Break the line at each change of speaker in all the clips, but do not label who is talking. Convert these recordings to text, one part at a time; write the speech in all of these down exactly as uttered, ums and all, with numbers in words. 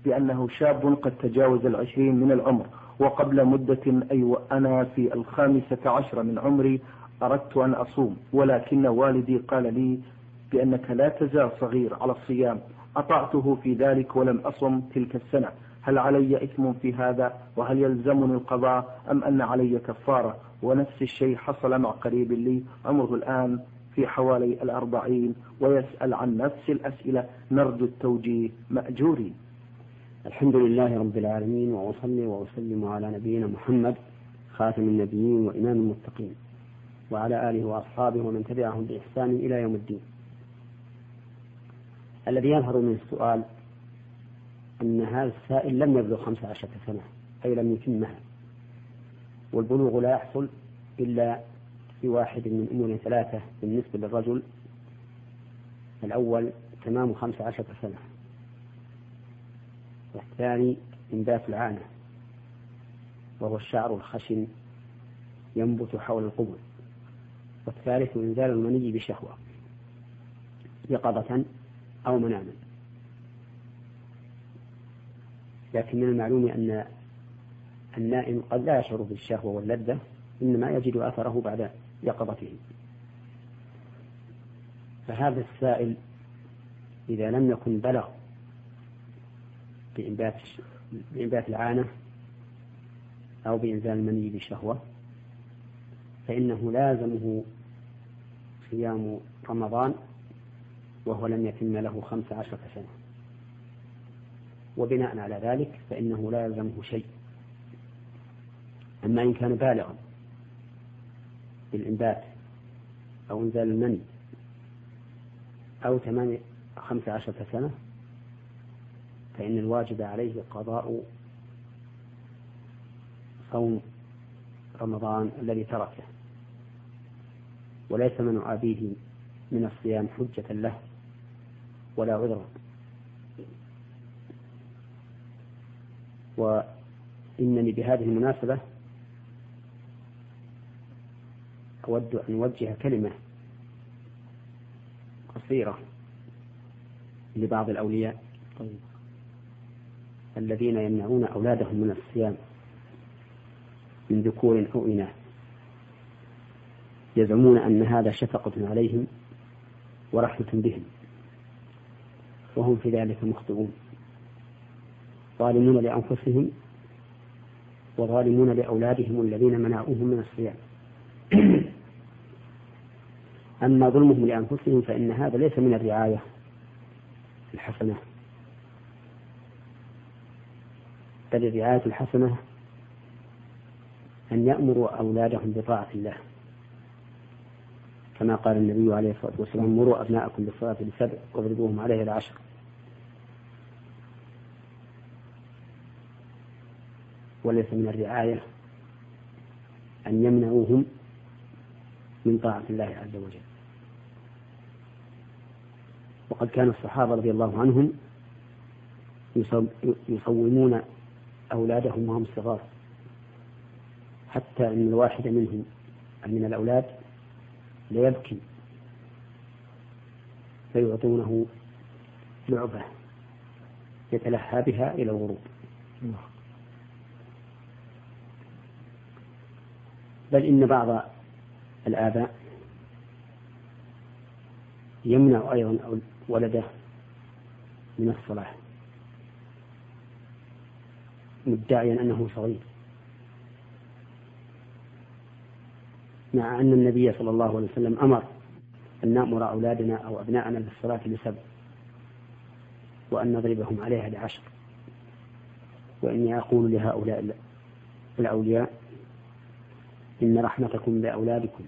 بأنه شاب قد تجاوز العشرين من العمر، وقبل مدة أي وأنا في الخامسة عشر من عمري أردت أن أصوم، ولكن والدي قال لي بأنك لا تزال صغير على الصيام. أطعته في ذلك ولم أصم تلك السنة. هل علي إثم في هذا؟ وهل يلزمني القضاء أم أن علي كفارة؟ ونفس الشيء حصل مع قريب لي عمره الآن في حوالي الأربعين ويسأل عن نفس الأسئلة، نرجو التوجيه مأجوري.
الحمد لله رب العالمين، وأصلي وأسلم على نبينا محمد خاتم النبيين وإمام المتقين، وعلى آله وأصحابه ومن تبعهم بإحسان إلى يوم الدين. الذي يظهر من السؤال أن هذا السائل لم يبلغ خمس عشرة سنة، أي لم يتمها، والبلوغ لا يحصل إلا في واحد من أمور ثلاثة بالنسبة للرجل. الأول تمام خمس عشرة سنة، والثاني إنبات العانة وهو الشعر الخشن ينبت حول القبل، والثالث إنزال المني بشهوة يقظة أو مناما. لكن من المعلوم أن النائم قد لا يشعر بالشهوة واللذة، إنما يجد أثره بعد يقظته. فهذا السائل إذا لم يكن بلغ بإنبات بإنبات العانة أو بإنزال المني بشهوة فإنه لازمه صيام رمضان وهو لم يتم له خمس عشرة سنة، وبناء على ذلك فإنه لا يلزمه شيء. أما إن كان بالغا بالإنبات أو إنزال المني أو تمام خمس عشرة سنة فإن الواجب عليه قضاء صوم رمضان الذي تركه، وليس من أبيه من الصيام حجة له ولا عذر. وإنني بهذه المناسبة أود أن أوجه كلمة قصيرة لبعض الأولياء الذين يمنعون أولادهم من الصيام من ذكور أو إناث، يزعمون أن هذا شفقة عليهم ورحمة بهم، وهم في ذلك مخطئون، ظالمون لأنفسهم وظالمون لأولادهم الذين منعوهم من الصيام. أما ظلمهم لأنفسهم فإن هذا ليس من الرعاية الحسنة، بل الرعاية الحسنة أن يأمروا أولادهم بطاعة الله، كما قال النبي عليه الصلاة والسلام: مروا أبناءكم بالصلاة لسبع واضربوهم عليها العشر. وليس من الرعاية أن يمنعوهم من طاعة الله عز وجل. وقد كان الصحابة رضي الله عنهم يصومون أولادهم وهم صغار، حتى أن الواحد منهم من الأولاد ليبكي فيعطونه لعبة يتلهى بها إلى الغروب. بل إن بعض الآباء يمنع أيضا ولده من الصلاة مدعيا أنه صغير، مع أن النبي صلى الله عليه وسلم أمر أن نأمر أولادنا أو أبناءنا بالصلاة لسبع وأن نضربهم عليها لعشر. وإني أقول لهؤلاء الأولياء: إن رحمتكم بأولادكم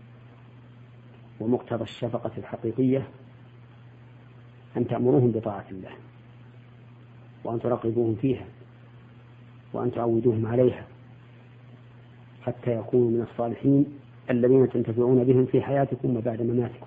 ومقتضى الشفقة الحقيقية أن تأمروهم بطاعة الله، وأن تراقبوهم فيها، وأن تعودوهم عليها، حتى يكونوا من الصالحين الذين تنتفعون بهم في حياتكم وبعد مماتكم،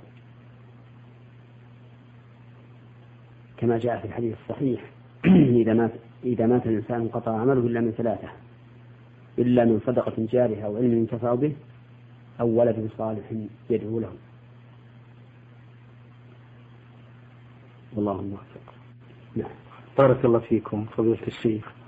كما جاء في الحديث الصحيح: إذا مات إذا مات الإنسان انقطع عمله إلا من ثلاثة: إلا من صدقة جارية أو علم ينتفع به أو ولد صالح يدعو له. والله الموفق. نعم.
بارك الله فيكم فضيلة الشيخ.